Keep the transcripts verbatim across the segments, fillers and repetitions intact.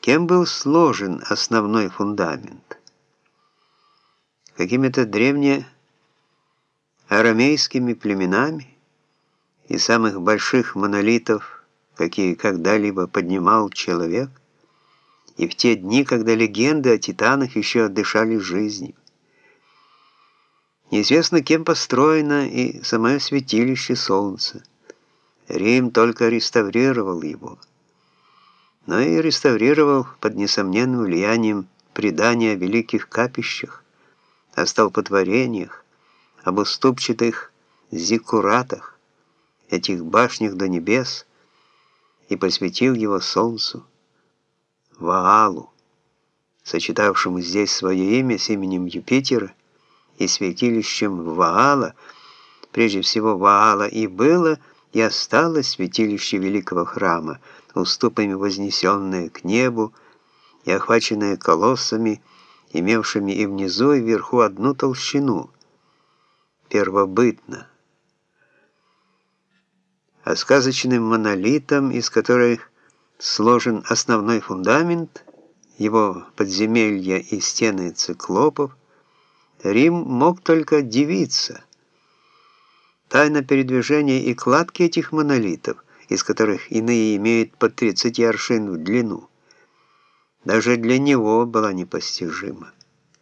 Кем был сложен основной фундамент? Какими-то древнеарамейскими племенами и самых больших монолитов, какие когда-либо поднимал человек, и в те дни, когда легенды о титанах еще дышали жизнью. Неизвестно, кем построено и самое святилище Солнца. Рим только реставрировал его, но и реставрировал под несомненным влиянием предания о великих капищах, о столпотворениях, об уступчатых зиккуратах, этих башнях до небес, и посвятил его Солнцу, Ваалу, сочетавшему здесь свое имя с именем Юпитера, и святилищем Ваала, прежде всего Ваала и было, и осталось святилище великого храма, уступами вознесенное к небу и охваченное колоссами, имевшими и внизу, и вверху одну толщину, первобытно. А сказочным монолитом, из которых сложен основной фундамент, его подземелья и стены циклопов, Рим мог только дивиться. Тайна передвижения и кладки этих монолитов, из которых иные имеют по тридцать аршин в длину, даже для него была непостижима.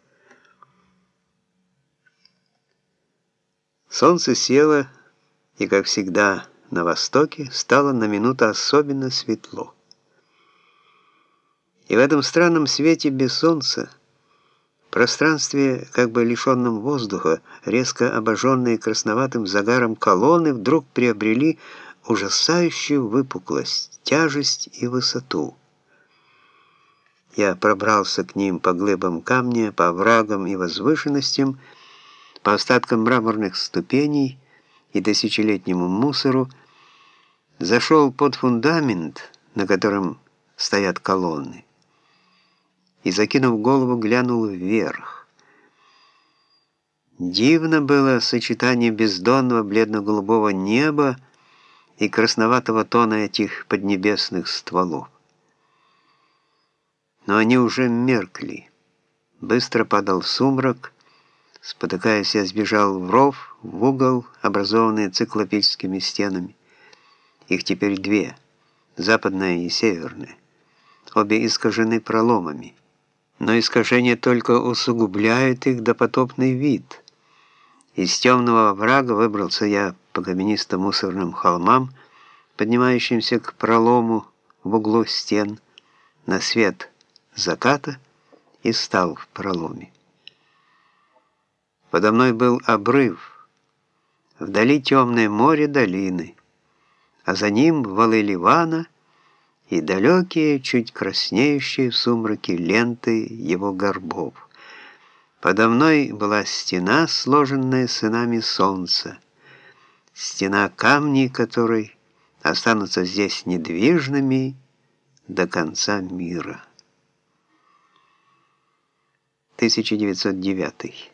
Солнце село, и, как всегда, на востоке стало на минуту особенно светло. И в этом странном свете без солнца, в пространстве, как бы лишенном воздуха, резко обожженные красноватым загаром колонны вдруг приобрели ужасающую выпуклость, тяжесть и высоту. Я пробрался к ним по глыбам камня, по оврагам и возвышенностям, по остаткам мраморных ступеней и тысячелетнему мусору, зашел под фундамент, на котором стоят колонны, и, закинув голову, глянул вверх. Дивно было сочетание бездонного бледно-голубого неба и красноватого тона этих поднебесных стволов. Но они уже меркли. Быстро падал сумрак. Спотыкаясь, я сбежал в ров, в угол, образованный циклопическими стенами. Их теперь две, западная и северная. Обе искажены проломами. Но искажение только усугубляет их допотопный вид. Из темного оврага выбрался я по каменистым мусорным холмам, поднимающимся к пролому в углу стен, на свет заката, и стал в проломе. Подо мной был обрыв, вдали темное море долины, а за ним валы Ливана и далекие, чуть краснеющие в сумраке ленты его горбов. Подо мной была стена, сложенная сынами солнца, стена камней, которой останутся здесь недвижными до конца мира. тысяча девятьсот девятый